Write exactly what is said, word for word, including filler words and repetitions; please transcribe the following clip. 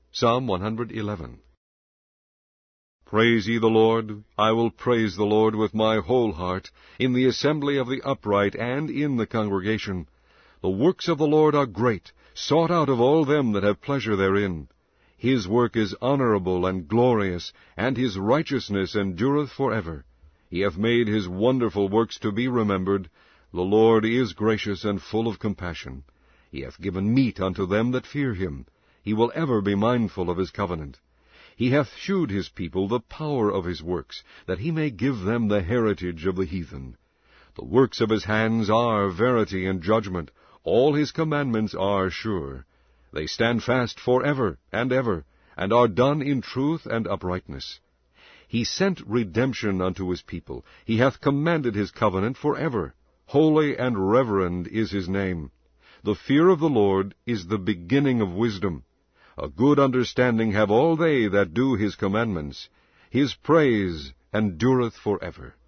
Psalm one eleven. Praise ye the Lord. I will praise the Lord with my whole heart, in the assembly of the upright, and in the congregation. The works of the Lord are great, sought out of all them that have pleasure therein. His work is honorable and glorious, and his righteousness endureth for ever. He hath made his wonderful works to be remembered. The Lord is gracious and full of compassion. He hath given meat unto them that fear him. He will ever be mindful of his covenant. He hath shewed his people the power of his works, that he may give them the heritage of the heathen. The works of his hands are verity and judgment. All his commandments are sure. They stand fast for ever and ever, and are done in truth and uprightness. He sent redemption unto his people. He hath commanded his covenant for ever. Holy and reverend is his name. The fear of the Lord is the beginning of wisdom. A good understanding have all they that do his commandments. His praise endureth for ever.